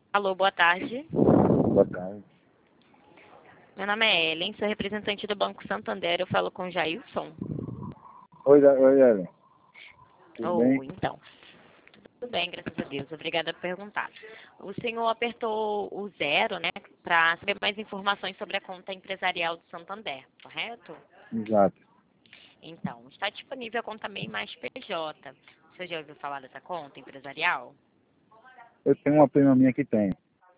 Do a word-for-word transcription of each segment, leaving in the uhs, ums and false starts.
Alô, boa tarde. Boa tarde. Meu nome é Ellen, sou representante do Banco Santander. Eu falo com o Jailson. Oi, Da- oi, Ellen. Tudo bem? Ou então. Tudo bem, graças a Deus. Obrigada por perguntar. O senhor apertou o zero, né, para saber mais informações sobre a conta empresarial do Santander, correto? Exato. Então, está disponível a conta MEI mais P J. O senhor já ouviu falar dessa conta empresarial? Eu tenho uma prima minha que tem.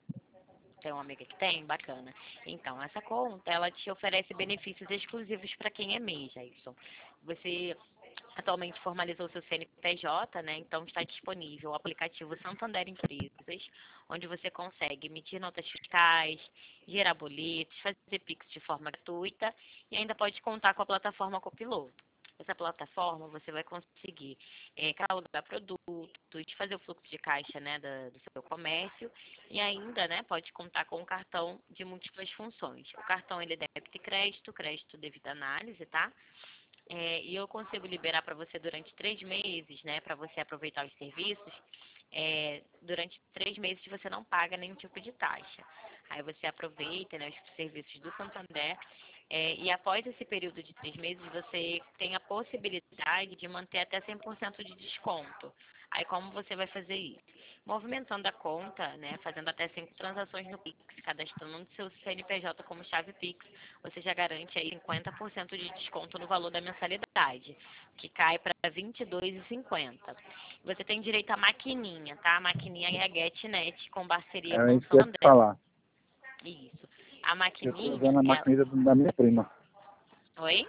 Tem uma amiga que tem? Bacana. Então, essa conta, ela te oferece benefícios exclusivos para quem é MEI, Jailson. Você atualmente formalizou seu C N P J, né? Então está disponível o aplicativo Santander Empresas, onde você consegue emitir notas fiscais, gerar boletos, fazer Pix de forma gratuita e ainda pode contar com a plataforma Copiloto. Essa plataforma você vai conseguir é, catalogar produtos, fazer o fluxo de caixa, né, da- do seu comércio e ainda, né, pode contar com um cartão de múltiplas funções. O cartão ele é débito e crédito, crédito devido à análise, tá? É, e eu consigo liberar para você durante três meses, né, para você aproveitar os serviços. É, durante três meses você não paga nenhum tipo de taxa. Aí você aproveita, né, os serviços do Santander. É, e após esse período de três meses, você tem a possibilidade de manter até cem por cento de desconto. Aí como você vai fazer isso? Movimentando a conta, né, fazendo até cinco transações no Pix, cadastrando no seu C N P J como chave Pix, você já garante aí cinquenta por cento de desconto no valor da mensalidade, que cai para vinte e dois reais e cinquenta centavos. Você tem direito à maquininha, tá? A maquininha é a GetNet com parceria É com o isso que eu ia te Santander. falar. Isso. A Eu estou maquininha usando a é... maquineta da minha prima. Oi?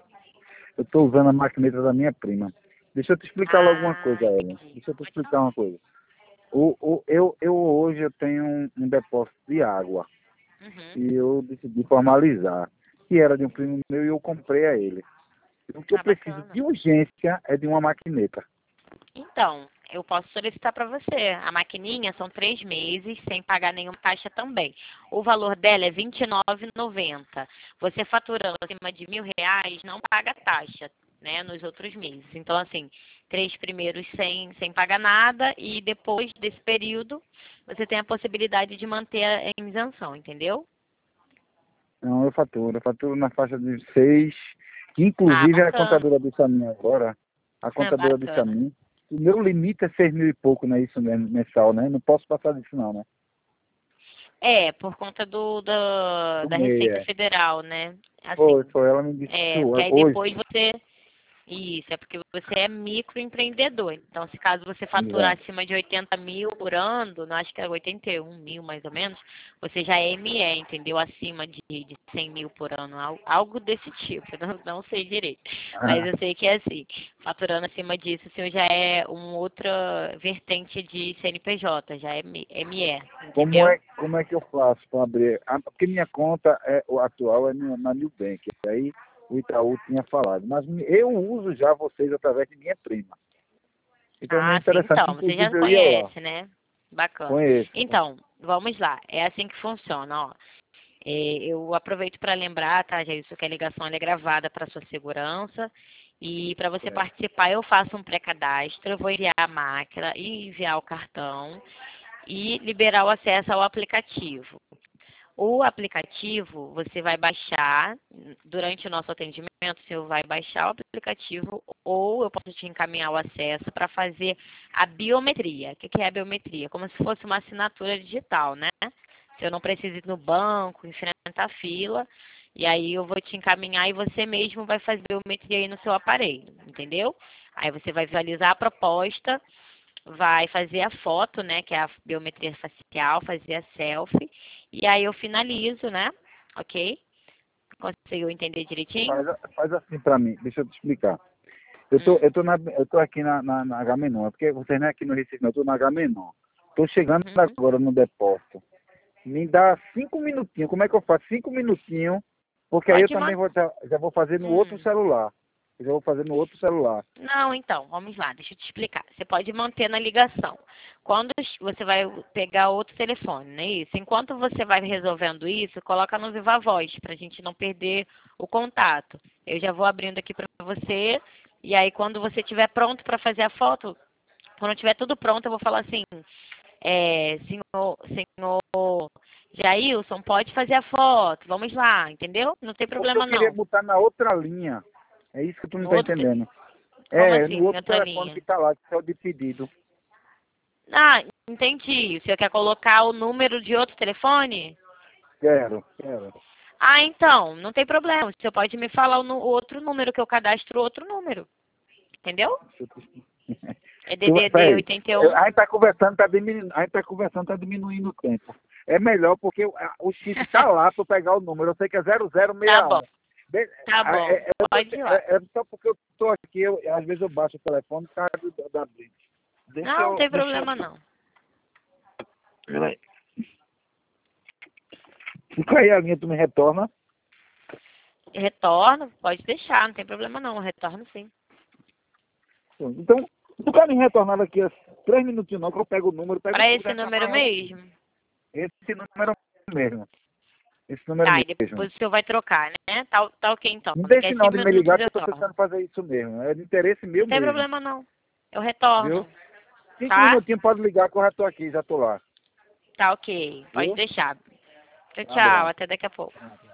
Eu estou usando a maquineta da minha prima. Deixa eu te explicar logo uma Ah, coisa, Ellen. entendi. Deixa eu te Pode explicar falar. uma coisa. O, o, eu, eu hoje eu tenho um, um depósito de água Uhum. e eu decidi formalizar. Que era de um primo meu e eu comprei a ele. O que eu Ah, preciso bacana. de urgência é de uma maquineta. Então, eu posso solicitar para você. A maquininha são três meses, sem pagar nenhuma taxa também. O valor dela é vinte e nove reais e noventa centavos. Você faturando acima de mil reais, não paga taxa, né, nos outros meses. Então, assim, três primeiros sem, sem pagar nada e depois desse período, você tem a possibilidade de manter a isenção, entendeu? Não, eu faturo. Eu faturo na faixa de seis, que Ah, inclusive a bacana. contadora disse a mim agora, a Ah, contadora disse a bacana. mim, o meu limite é seis mil e pouco, né? Isso mesmo, mensal, né? Não posso passar disso não, né? É, por conta do, da, Do da MEI, Receita é. Federal, né? Foi, Assim, foi, ela me disse isso é, porque aí hoje. depois você. Isso, é porque você é microempreendedor. Então, se caso você faturar Exato. acima de oitenta mil por ano, não acho que é oitenta e um mil mais ou menos, você já é M E, entendeu? Acima de, de cem mil por ano, al- algo desse tipo. Eu Não, não sei direito. Mas Ah, eu sei que é assim. Faturando acima disso, o senhor já é uma outra vertente de C N P J, já é M E, como entendeu? é, como é que eu faço para abrir? Ah, porque minha conta é, o atual é na, na Nubank. Aí o Itaú tinha falado. Mas eu uso já vocês através de minha prima. Então, não é Ah, sim, interessante. então, você já Inclusive, eu ia lá. conhece, né? Bacana. Conheço. Então, vamos lá. É assim que funciona, ó. É, eu aproveito para lembrar, tá, Jailson, que a ligação ela é gravada para sua segurança. E para você Certo. participar, eu faço um pré-cadastro, eu vou enviar a máquina e enviar o cartão e liberar o acesso ao aplicativo. O aplicativo você vai baixar durante o nosso atendimento, você vai baixar o aplicativo ou eu posso te encaminhar o acesso para fazer a biometria. O que que é a biometria? Como se fosse uma assinatura digital, né? Se eu não preciso ir no banco, enfrentar a fila, e aí eu vou te encaminhar e você mesmo vai fazer biometria aí no seu aparelho, entendeu? Aí você vai visualizar a proposta, vai fazer a foto, né, que é a biometria facial, fazer a selfie, e aí eu finalizo, né? Ok? Conseguiu entender direitinho? Faz, faz assim para mim. Deixa eu te explicar. Eu tô, Hum. eu tô, na, eu tô aqui na, na, na Agamenon, porque vocês não é aqui no Recife, não, eu tô na Agamenon. Tô chegando Uhum. agora no depósito. Me dá cinco minutinhos, como é que eu faço? Cinco minutinhos, porque aí eu Pode também mandar. vou, já, já vou fazer no outro Hum. celular. Eu já vou fazer no outro celular. Não, então, vamos lá, deixa eu te explicar. Você pode manter na ligação. Quando você vai pegar outro telefone, não é isso? Enquanto você vai resolvendo isso, coloca no Viva Voz, para a gente não perder o contato. Eu já vou abrindo aqui para você, e aí quando você estiver pronto para fazer a foto, quando tiver tudo pronto, eu vou falar assim, É, senhor, senhor Jailson, pode fazer a foto. Vamos lá, entendeu? Não tem Porque problema eu queria não. botar na outra linha. É isso que tu não No tá outro, te- entendendo. como É, assim, no outro outra telefone linha? que tá lá, que é o de pedido. Ah, entendi. Você quer colocar o número de outro telefone? Quero, quero. Ah, então, não tem problema. Você pode me falar o, nu- o outro número que eu cadastro outro número. Entendeu? É Tu, D D D peraí, oitenta e eu- um. a gente tá conversando, tá diminuindo, a gente tá conversando, tá diminuindo o tempo. É melhor porque o, a- o chip tá lá para eu pegar o número. Eu sei que é zero zero Tá seis um. bom, Be- tá a- bom. É, é, Pode ir lá. é- é só porque eu tô aqui, eu, às vezes eu baixo o telefone por causa do- da Blitz. Deixa Não, não eu, tem deixa problema eu, não. peraí. Fica aí a linha, tu me retorna. Retorno, pode deixar, não tem problema não. Retorno sim. Então, tu quer me retornar daqui a três minutinhos não, que eu pego o número, pego Para tudo, esse já tá número mais- mesmo. esse número mesmo. Esse número Tá, e mesmo. depois o senhor vai trocar, né? Tá, tá ok então. Não Daqui deixe a não cinco de me minutos ligar que eu eu tô retorno. tentando fazer isso mesmo. É de interesse meu Não tem mesmo. problema não. Eu Viu? retorno, Cinco tá? minutinhos pode ligar que eu já tô aqui, já tô lá. Tá ok. Pode Viu? deixar. Tchau, Um tchau. abraço. Até daqui a pouco.